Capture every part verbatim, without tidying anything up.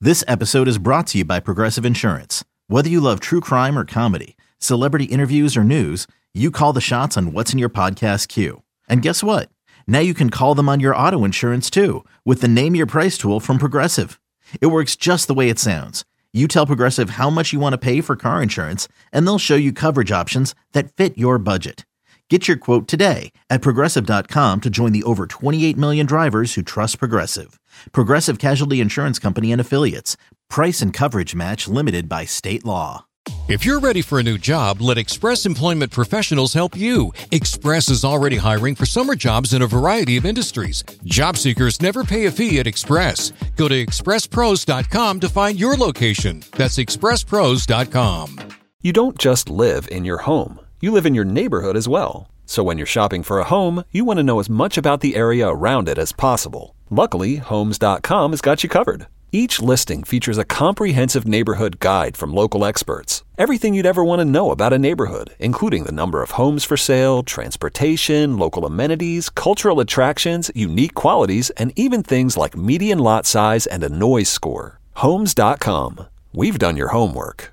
This episode is brought to you by Progressive Insurance. Whether you love true crime or comedy, celebrity interviews or news, you call the shots on what's in your podcast queue. And guess what? Now you can call them on your auto insurance too with the Name Your Price tool from Progressive. It works just the way it sounds. You tell Progressive how much you want to pay for car insurance, and they'll show you coverage options that fit your budget. Get your quote today at Progressive dot com to join the over twenty-eight million drivers who trust Progressive. Progressive Casualty Insurance Company and Affiliates. Price and coverage match limited by state law. If you're ready for a new job, let Express Employment Professionals help you. Express is already hiring for summer jobs in a variety of industries. Job seekers never pay a fee at Express. Go to express pros dot com to find your location. That's express pros dot com. You don't just live in your home. You live in your neighborhood as well. So when you're shopping for a home, you want to know as much about the area around it as possible. Luckily, homes dot com has got you covered. Each listing features a comprehensive neighborhood guide from local experts. Everything you'd ever want to know about a neighborhood, including the number of homes for sale, transportation, local amenities, cultural attractions, unique qualities, and even things like median lot size and a noise score. homes dot com. We've done your homework.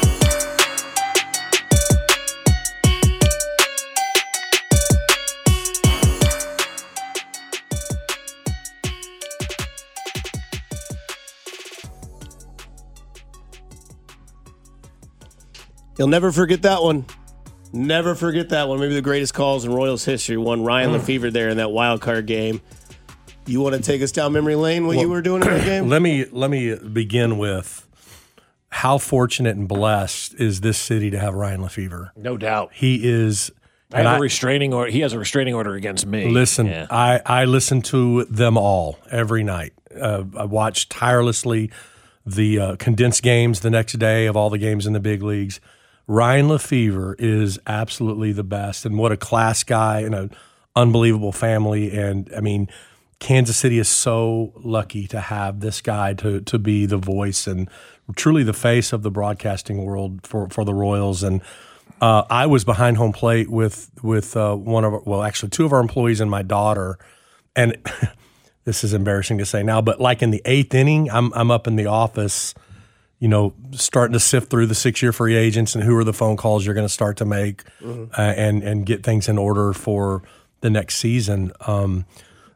You'll never forget that one. Never forget that one. Maybe the greatest calls in Royals history. One Ryan mm. Lefevre there in that wild card game. You want to take us down memory lane? What well, you were doing in that game? Let me let me begin with how fortunate and blessed is this city to have Ryan Lefevre. No doubt, he is. I have I, a restraining order. He has a restraining order against me. Listen, yeah. I I listen to them all every night. Uh, I watch tirelessly the uh, condensed games the next day of all the games in the big leagues. Ryan Lefevre is absolutely the best, and what a class guy and an unbelievable family. And, I mean, Kansas City is so lucky to have this guy to to be the voice and truly the face of the broadcasting world for, for the Royals. And uh, I was behind home plate with with uh, one of our, well, actually two of our employees and my daughter. And this is embarrassing to say now, but like in the eighth inning, I'm I'm up in the office, you know, starting to sift through the six-year free agents and who are the phone calls you're going to start to make mm-hmm. uh, and and get things in order for the next season. Um,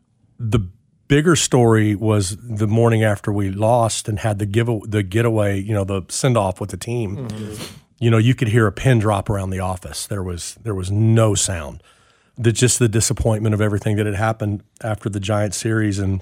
the bigger story was the morning after we lost and had the give the getaway, you know, the send-off with the team. Mm-hmm. You know, you could hear a pin drop around the office. There was there was no sound. The, just the disappointment of everything that had happened after the Giants series. And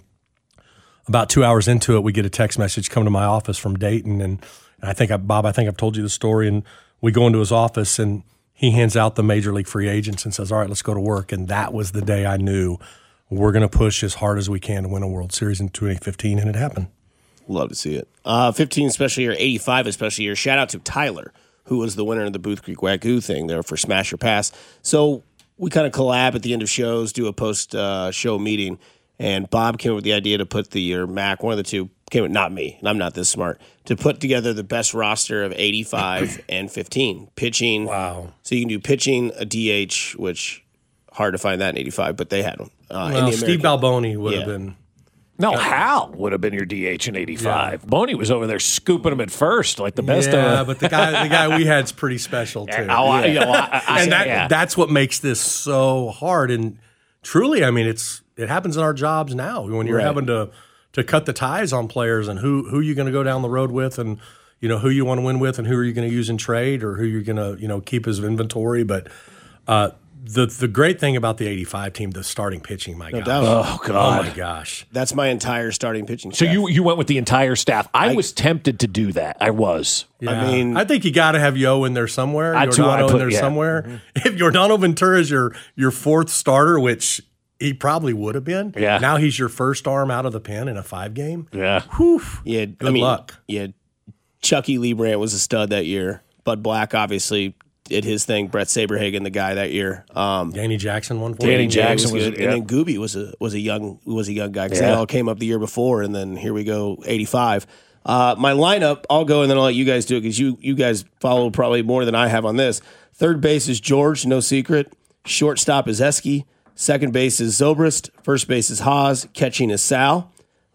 about two hours into it, we get a text message come to my office from Dayton, and, and I think, I, Bob, I think I've told you the story, and we go into his office, and he hands out the major league free agents and says, all right, let's go to work, and that was the day I knew we're going to push as hard as we can to win a World Series in twenty fifteen, and it happened. Love to see it. Uh, fifteen special year, eighty-five special year. Shout out to Tyler, who was the winner of the Booth Creek Wagyu thing there for Smash or Pass. So we kind of collab at the end of shows, do a post-show uh, meeting, and Bob came up with the idea to put the, or Mac, one of the two, came with, not me, and I'm not this smart, to put together the best roster of eighty-five and fifteen. Pitching. Wow. So you can do pitching, a D H, which, hard to find that in eighty-five, but they had them. Uh, well, Steve Balboni would yeah. have been. No, Hal would have been your D H in eighty-five. Yeah. Boney was over there scooping him at first, like the best yeah, of Yeah, but the guy the guy we had's pretty special, too. Yeah, oh, I, you know, I, I, and that, yeah. that's what makes this so hard. And truly, I mean, it's it happens in our jobs now when you're right. having to to cut the ties on players and who who you're going to go down the road with, and you know who you want to win with, and who are you going to use in trade, or who you're going to you know keep as inventory. But uh, the the great thing about the eighty-five team, the starting pitching, my no gosh, doubt. oh god, oh my gosh, that's my entire starting pitching so staff. you you went with the entire staff. I, I was tempted to do that. I was. Yeah. I mean, I think you got to have Yo in there somewhere. That's who I Giordano put, in there yeah. somewhere. Mm-hmm. If Giordano Ventura is your your fourth starter, which he probably would have been. Yeah. Now he's your first arm out of the pen in a five game. Yeah. Whew. Yeah. Good I mean, luck. Yeah. Chucky Lee Brandt was a stud that year. Bud Black obviously did his thing. Brett Saberhagen, the guy that year. Um, Danny Jackson, one for Danny you. Jackson was was, good, yeah. and then Gooby was a was a young was a young guy because Yeah. they all came up the year before, and then here we go, eighty-five. Uh, my lineup, I'll go and then I'll let you guys do it because you you guys follow probably more than I have on this. Third base is George, no secret. Shortstop is Eske. Second base is Zobrist. First base is Haas. Catching is Sal.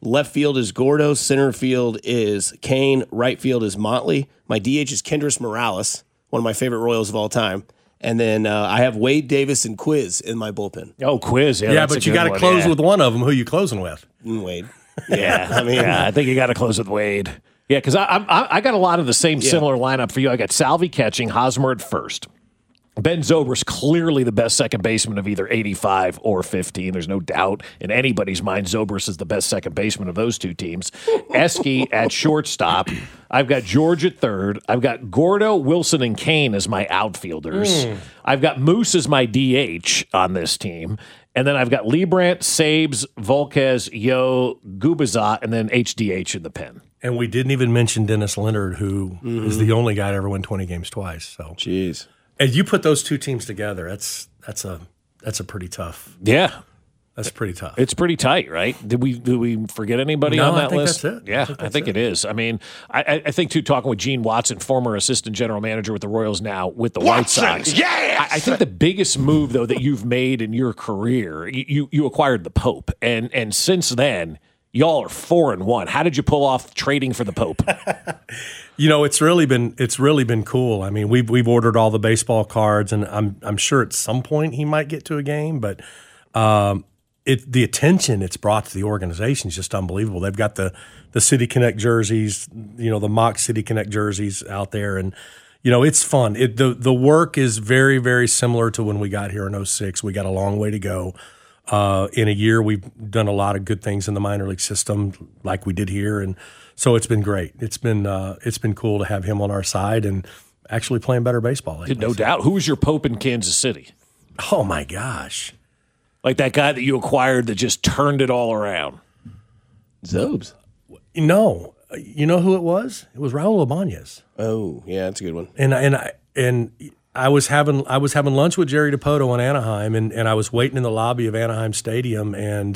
Left field is Gordo. Center field is Kane. Right field is Motley. My D H is Kendrys Morales, one of my favorite Royals of all time. And then uh, I have Wade Davis and Quiz in my bullpen. Oh, Quiz. Yeah, yeah but you got to close yeah. with one of them. Who are you closing with? Wade. Yeah, I mean, yeah, I think you got to close with Wade. Yeah, because I, I I got a lot of the same yeah. similar lineup for you. I got Salvi catching, Hosmer at first. Ben Zobrist, clearly the best second baseman of either eighty-five or fifteen. There's no doubt in anybody's mind Zobrist is the best second baseman of those two teams. Eske at shortstop. I've got George at third. I've got Gordo, Wilson, and Kane as my outfielders. Mm. I've got Moose as my D H on this team. And then I've got Liebrandt, Sabes, Volquez, Yo, Gubiza, and then H D H in the pen. And we didn't even mention Dennis Leonard, who mm-hmm. is the only guy to ever win twenty games twice. So, jeez. And you put those two teams together, that's that's a that's a pretty tough. Yeah. That's pretty tough. It's pretty tight, right? Did we did we forget anybody no, on that I think list? That's it. Yeah, I think, I think it is. I mean, I, I think too. Talking with Gene Watson, former assistant general manager with the Royals, now with the Watson, White Sox. Yes! I, I think the biggest move though that you've made in your career, you you, you acquired the Pope, and and since then. Y'all are four and one. How did you pull off trading for the Pope? You know, it's really been it's really been cool. I mean, we've we've ordered all the baseball cards, and I'm I'm sure at some point he might get to a game. But um, it the attention it's brought to the organization is just unbelievable. They've got the the City Connect jerseys, you know, the mock City Connect jerseys out there, and you know, it's fun. It the the work is very very similar to when we got here in oh six. We got a long way to go. Uh, in a year, we've done a lot of good things in the minor league system, like we did here, and so it's been great. It's been uh, it's been cool to have him on our side and actually playing better baseball lately. No doubt. Who was your Pope in Kansas City? Oh my gosh, like that guy that you acquired that just turned it all around. Zobes. No, you know who it was? It was Raul Ibanez. Oh yeah, that's a good one. And and I and. I was having I was having lunch with Jerry DiPoto in Anaheim, and, and I was waiting in the lobby of Anaheim Stadium, and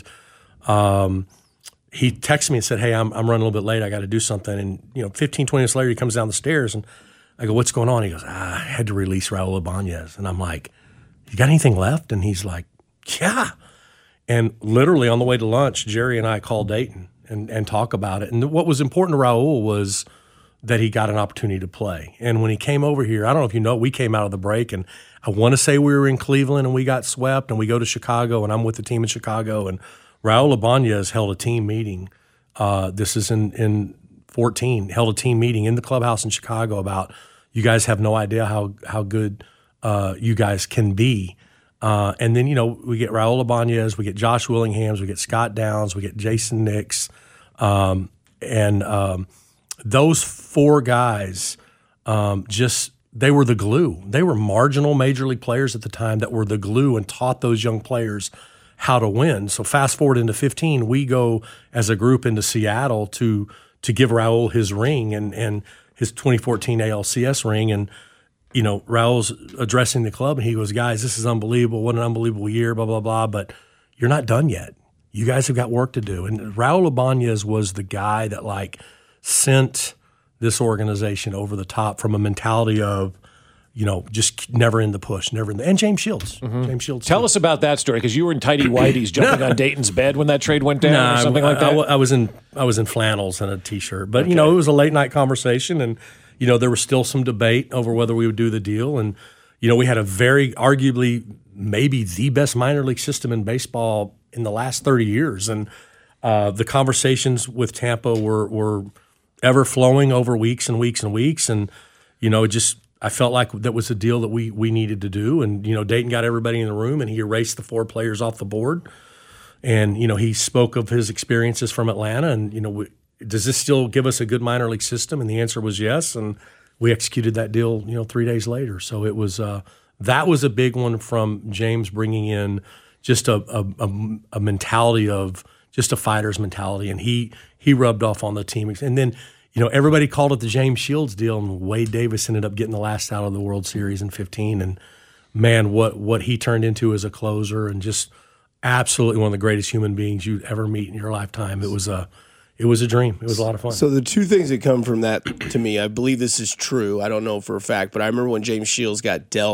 um, he texted me and said, "Hey, I'm I'm running a little bit late. I got to do something." And you know, fifteen, twenty minutes later, he comes down the stairs, and I go, "What's going on?" He goes, ah, "I had to release Raul Ibanez," and I'm like, "You got anything left?" And he's like, "Yeah." And literally on the way to lunch, Jerry and I called Dayton and and talk about it. And what was important to Raul was that he got an opportunity to play. And when he came over here, I don't know if you know, we came out of the break, and I want to say we were in Cleveland and we got swept, and we go to Chicago, and I'm with the team in Chicago, and Raul Ibanez held a team meeting. Uh, this is in, in fourteen, held a team meeting in the clubhouse in Chicago about, you guys have no idea how how good uh, you guys can be. Uh, and then, you know, we get Raul Ibanez, we get Josh Willinghams, we get Scott Downs, we get Jason Nix, um, and um, those four guys um, just they were the glue. They were marginal major league players at the time that were the glue and taught those young players how to win. So fast forward into fifteen, we go as a group into Seattle to to give Raul his ring and and his twenty fourteen A L C S ring. And you know, Raul's addressing the club, and he goes, "Guys, this is unbelievable. What an unbelievable year, blah, blah, blah. But you're not done yet. You guys have got work to do." And Raul Ibanez was the guy that, like, sent this organization over the top from a mentality of, you know, just never in the push, never in the – and James Shields. Mm-hmm. James Shields. Tell too. us about that story, because you were in tighty whities jumping on Dayton's bed when that trade went down nah, or something I, like that? I, I was in I was in flannels and a T-shirt. But, okay. you know, it was a late-night conversation, and, you know, there was still some debate over whether we would do the deal. And, you know, we had a very arguably maybe the best minor league system in baseball in the last thirty years. And uh, the conversations with Tampa were were – ever flowing over weeks and weeks and weeks. And, you know, it just, I felt like that was a deal that we we needed to do. And, you know, Dayton got everybody in the room, and he erased the four players off the board. And, you know, he spoke of his experiences from Atlanta. And, you know, we, does this still give us a good minor league system? And the answer was yes. And we executed that deal, you know, three days later. So it was, uh, that was a big one from James, bringing in just a, a, a, a mentality of just a fighter's mentality. And he, he rubbed off on the team. And then, you know, everybody called it the James Shields deal, and Wade Davis ended up getting the last out of the World Series in fifteen. And, man, what what he turned into as a closer, and just absolutely one of the greatest human beings you'd ever meet in your lifetime. It was a it was a dream. It was a lot of fun. So the two things that come from that to me, I believe this is true. I don't know for a fact, but I remember when James Shields got dealt,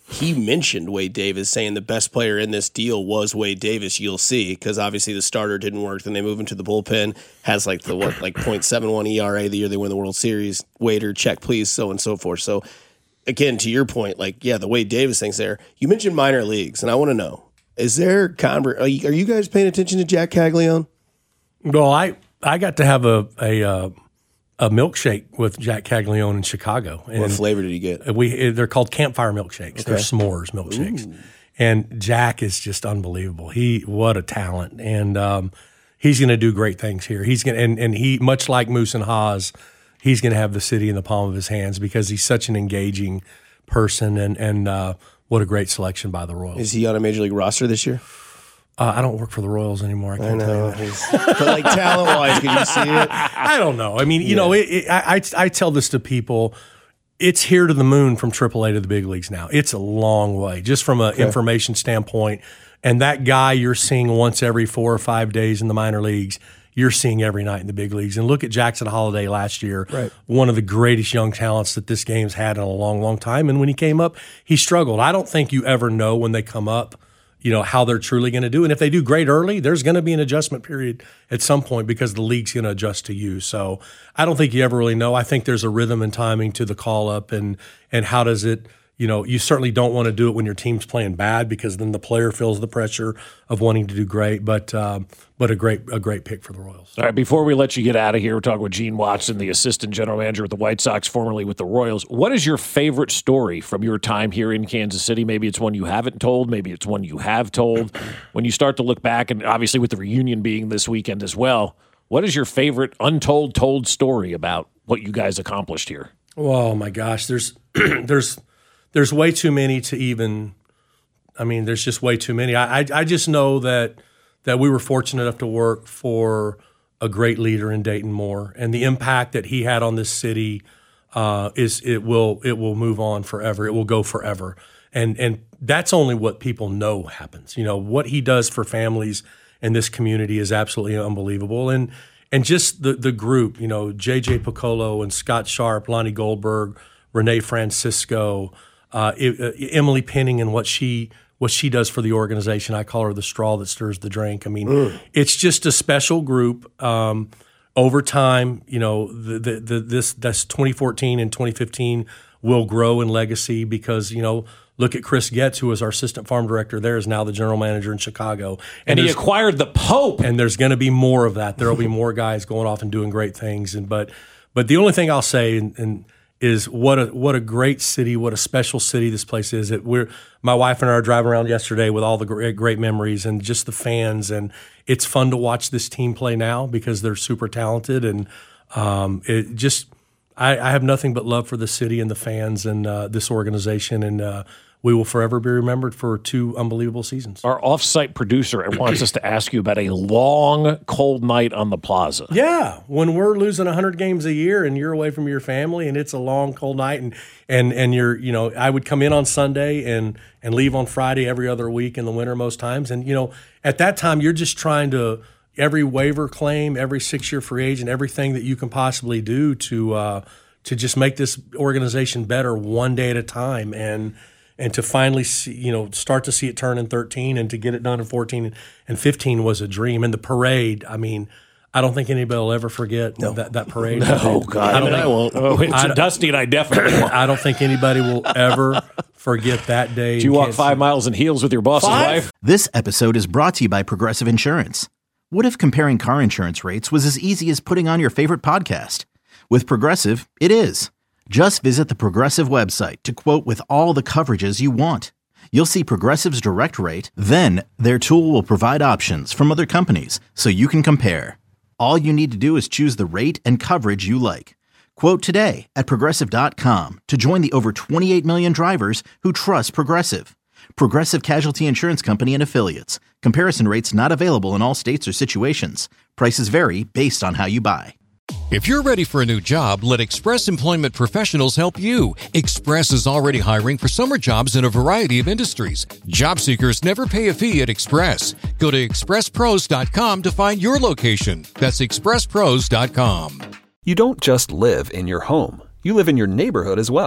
he mentioned Wade Davis, saying the best player in this deal was Wade Davis. You'll see, because obviously the starter didn't work. Then they move him to the bullpen. Has like the what, like point seven one E R A the year they win the World Series. Waiter, check please, so and so forth. So again, to your point, like yeah, the Wade Davis thing's there. You mentioned minor leagues, and I want to know: is there conver- Are you, are you guys paying attention to Jack Caglione? Well, I I got to have a a. Uh, a milkshake with Jack Caglione in Chicago. And what flavor did you get? We They're called campfire milkshakes. Okay. They're s'mores milkshakes. Ooh. And Jack is just unbelievable. He what a talent. And um, he's going to do great things here. He's going and, and he, much like Moose and Haas, he's going to have the city in the palm of his hands because he's such an engaging person. And, and uh, what a great selection by the Royals. Is he on a Major League roster this year? Uh, I don't work for the Royals anymore. I can't I know. tell you that. But like talent-wise, can you see it? I don't know. I mean, you yeah. know, it, it, I, I I tell this to people. It's here to the moon from triple A to the big leagues now. It's a long way, just from an okay. information standpoint. And that guy you're seeing once every four or five days in the minor leagues, you're seeing every night in the big leagues. And look at Jackson Holiday last year, right. one of the greatest young talents that this game's had in a long, long time. And when he came up, he struggled. I don't think you ever know when they come up, you know, how they're truly going to do. And if they do great early, there's going to be an adjustment period at some point because the league's going to adjust to you. So I don't think you ever really know. I think there's a rhythm and timing to the call up and and how does it, you know, you certainly don't want to do it when your team's playing bad because then the player feels the pressure of wanting to do great. But um, but a great a great pick for the Royals. All right, before we let you get out of here, we're talking with Gene Watson, the assistant general manager with the White Sox, formerly with the Royals. What is your favorite story from your time here in Kansas City? Maybe it's one you haven't told. Maybe it's one you have told. When you start to look back, and obviously with the reunion being this weekend as well, what is your favorite untold, told story about what you guys accomplished here? Oh, my gosh. There's there's there's way too many to even – I mean, there's just way too many. I, I, I just know that – that we were fortunate enough to work for a great leader in Dayton Moore, and the impact that he had on this city uh, is it will it will move on forever. It will go forever, and and that's only what people know happens. You know what he does for families in this community is absolutely unbelievable, and and just the the group. You know, J J Piccolo and Scott Sharp, Lonnie Goldberg, Renee Francisco, uh, Emily Penning, and what she. what she does for the organization. I call her the straw that stirs the drink. I mean, mm. it's just a special group. Um, over time, you know, the, the, the, this that's twenty fourteen and twenty fifteen will grow in legacy because, you know, look at Chris Getz, who was our assistant farm director there, is now the general manager in Chicago. And, and he acquired the Pope. And there's going to be more of that. There will be more guys going off and doing great things. And but but the only thing I'll say, and, and is what a what a great city, what a special city this place is. It, we're my wife and I are driving around yesterday with all the great, great memories and just the fans, and it's fun to watch this team play now because they're super talented, and um, it just I, I have nothing but love for the city and the fans and uh, this organization, and uh, we will forever be remembered for two unbelievable seasons. Our off-site producer wants us to ask you about a long, cold night on the plaza. Yeah, when we're losing one hundred games a year and you're away from your family and it's a long, cold night, and and and you're, you know, I would come in on Sunday and and leave on Friday every other week in the winter most times, and you know, at that time you're just trying to every waiver claim, every six-year free agent, everything that you can possibly do to uh, to just make this organization better one day at a time, and. And to finally see, you know, start to see it turn in thirteen and to get it done in fourteen and fifteen was a dream. And the parade, I mean, I don't think anybody will ever forget no. that, that parade. No, God. I, don't think, I won't. Oh, it's I, Dusty and I definitely won't. I don't think anybody will ever forget that day. Did you walk five miles in heels with your boss's five? wife? This episode is brought to you by Progressive Insurance. What if comparing car insurance rates was as easy as putting on your favorite podcast? With Progressive, it is. Just visit the Progressive website to quote with all the coverages you want. You'll see Progressive's direct rate, then their tool will provide options from other companies so you can compare. All you need to do is choose the rate and coverage you like. Quote today at Progressive dot com to join the over twenty-eight million drivers who trust Progressive. Progressive Casualty Insurance Company and Affiliates. Comparison rates not available in all states or situations. Prices vary based on how you buy. If you're ready for a new job, let Express Employment Professionals help you. Express is already hiring for summer jobs in a variety of industries. Job seekers never pay a fee at Express. Go to express pros dot com to find your location. That's express pros dot com. You don't just live in your home. You live in your neighborhood as well.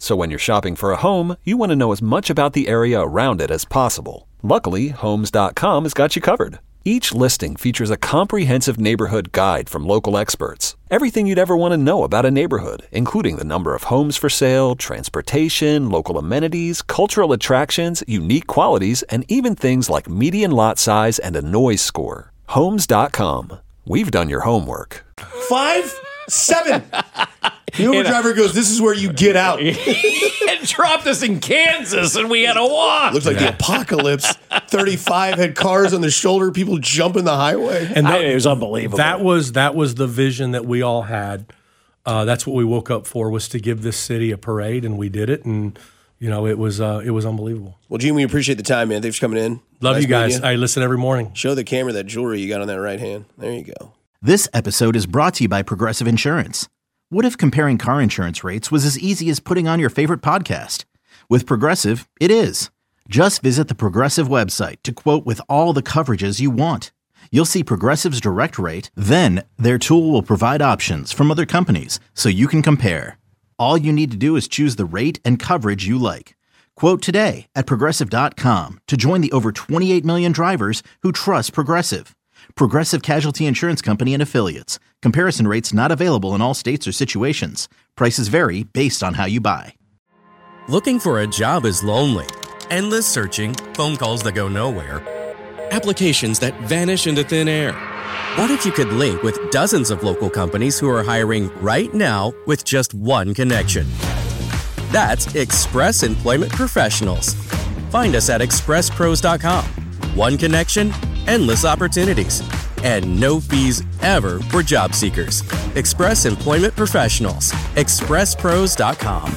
So when you're shopping for a home, you want to know as much about the area around it as possible. Luckily, Homes dot com has got you covered. Each listing features a comprehensive neighborhood guide from local experts. Everything you'd ever want to know about a neighborhood, including the number of homes for sale, transportation, local amenities, cultural attractions, unique qualities, and even things like median lot size and a noise score. Homes dot com. We've done your homework. Five, seven. The Uber driver goes, this is where you get out. It dropped us in Kansas, and we had to walk. Looks like the apocalypse. thirty-five had cars on the shoulder, people jumping the highway. And that, I, it was unbelievable. That was that was the vision that we all had. Uh, that's what we woke up for, was to give this city a parade, and we did it. And you know, it was uh, it was unbelievable. Well, Gene, we appreciate the time, man. Thanks for coming in. Love nice you guys. You. I listen every morning. Show the camera that jewelry you got on that right hand. There you go. This episode is brought to you by Progressive Insurance. What if comparing car insurance rates was as easy as putting on your favorite podcast? With Progressive, it is. Just visit the Progressive website to quote with all the coverages you want. You'll see Progressive's direct rate, then their tool will provide options from other companies so you can compare. All you need to do is choose the rate and coverage you like. Quote today at Progressive dot com to join the over twenty-eight million drivers who trust Progressive. Progressive Casualty Insurance Company and Affiliates. Comparison rates not available in all states or situations. Prices vary based on how you buy. Looking for a job is lonely. Endless searching, phone calls that go nowhere, applications that vanish into thin air. What if you could link with dozens of local companies who are hiring right now with just one connection? That's Express Employment Professionals. Find us at express pros dot com. One connection, endless opportunities, and no fees ever for job seekers. Express Employment Professionals. express pros dot com.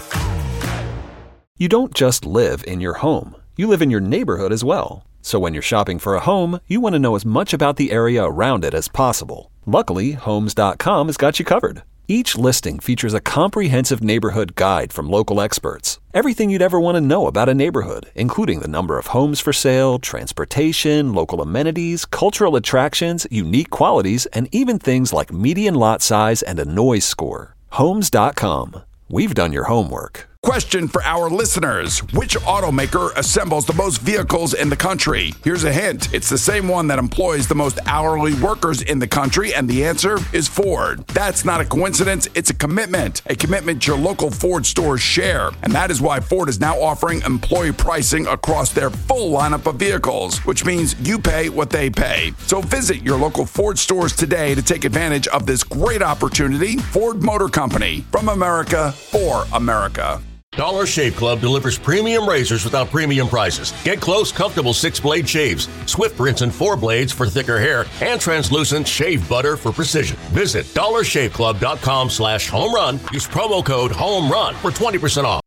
You don't just live in your home. You live in your neighborhood as well. So when you're shopping for a home, you want to know as much about the area around it as possible. Luckily, Homes dot com has got you covered. Each listing features a comprehensive neighborhood guide from local experts. Everything you'd ever want to know about a neighborhood, including the number of homes for sale, transportation, local amenities, cultural attractions, unique qualities, and even things like median lot size and a noise score. Homes dot com. We've done your homework. Question for our listeners. Which automaker assembles the most vehicles in the country? Here's a hint. It's the same one that employs the most hourly workers in the country, and the answer is Ford. That's not a coincidence. It's a commitment. A commitment your local Ford stores share. And that is why Ford is now offering employee pricing across their full lineup of vehicles, which means you pay what they pay. So visit your local Ford stores today to take advantage of this great opportunity. Ford Motor Company. From America, for America. Dollar Shave Club delivers premium razors without premium prices. Get close, comfortable six-blade shaves, swift rinse and four blades for thicker hair, and translucent shave butter for precision. Visit dollar shave club dot com slash home run. Use promo code HOME RUN for twenty percent off.